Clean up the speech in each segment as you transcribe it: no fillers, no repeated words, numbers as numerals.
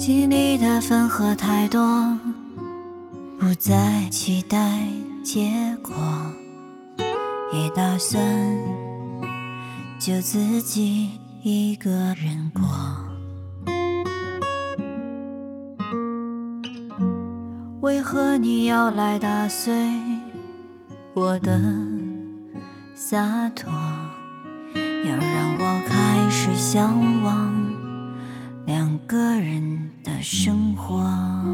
经历的分合太多，不再期待结果，也打算就自己一个人过。为何你要来打碎我的洒脱，要让我开始向往两个人的生活？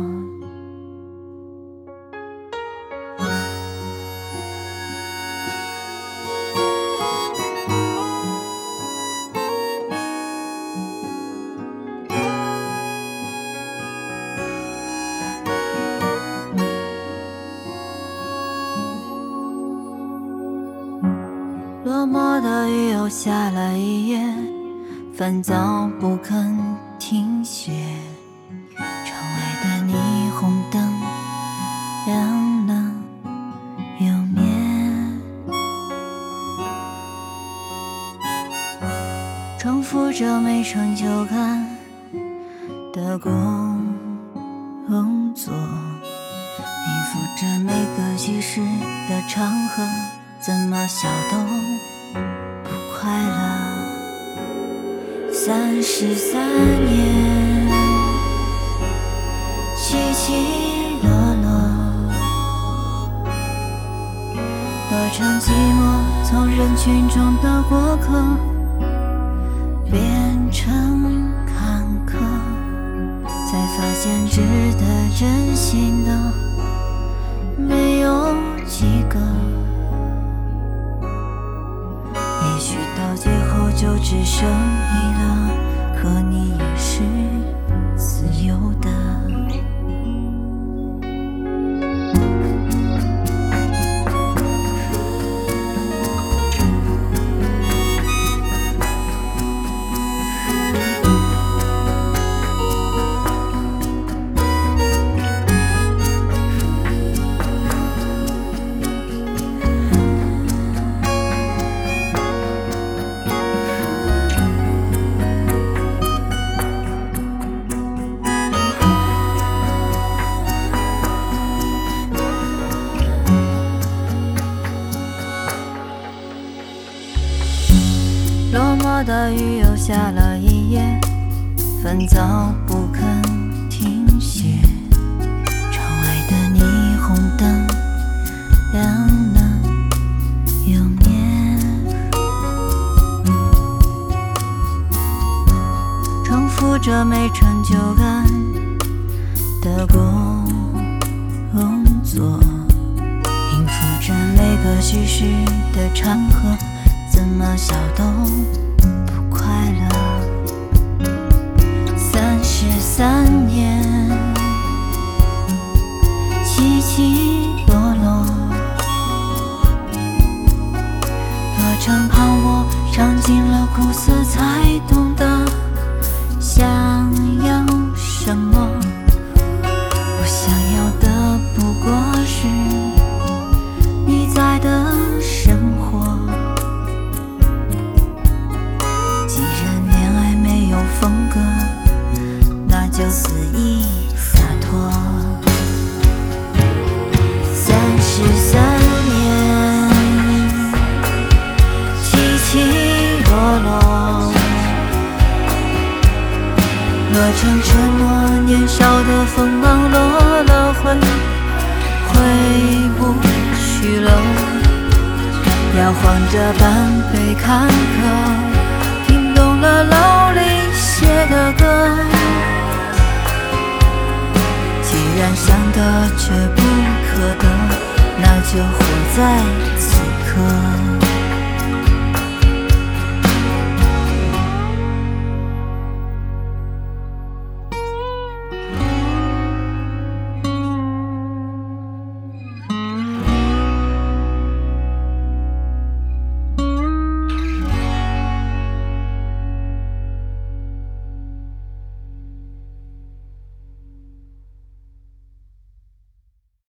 落寞的雨又下了一夜，烦躁不肯停歇，窗外的霓虹灯亮了又灭，重复着没成就感的工作，应付着每个即时的场合，怎么笑都不快乐。33年，起起落落，落成寂寞，从人群中的过客变成坎坷，才发现值得珍惜的没有几个，也许到最后就只剩你了，可你也是自由的。落寞的雨又下了一夜，烦躁不肯停歇，窗外的霓虹灯亮了又灭，重复着没成就感的工作，应付着每个虚实的场合，怎么笑都不快乐。33年，起起落落，落成旁我尝尽了苦涩，才懂得想要什么。我想要的不过是你在的生活。风格，那就肆意洒脱。33年，起起落落，落成沉默，年少的锋芒落了灰，回不去了。摇晃着半杯坎坷，听懂了老李写的歌，既然想得却不可得，那就活在此刻。